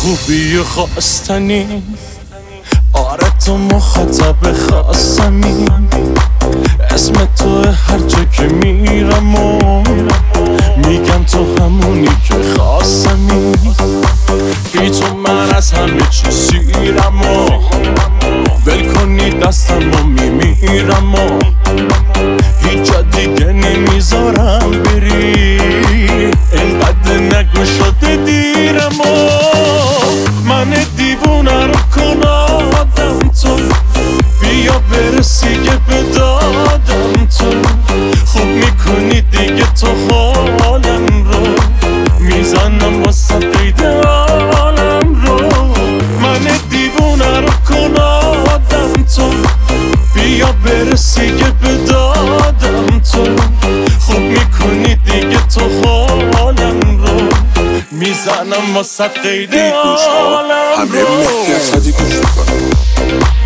خوبی و خواستنی، آره تو مخاطب خاصمی، اسم تو هر جا که میرم و میگم تو همونی که خواستمی. بی تو من از همه چی سیرم و ول کنی دستم و میمیرم و هیچ جا دیگه نمیذارم بری، اینقدر نگو شده دیرم و من دیوونه رو کن آدم تو، بیا برسی که به دادم تو، خوب میکنی دیگه تو حالم رو، میزنم واسه قید عالم رو. من دیوونه رو کن آدم تو، بیا برسی که به دادم تو، خوب میکنی دیگه تو حالم رو، میزنم واسه قید عالم رو. همه مهدی اسدی گوش میکنم.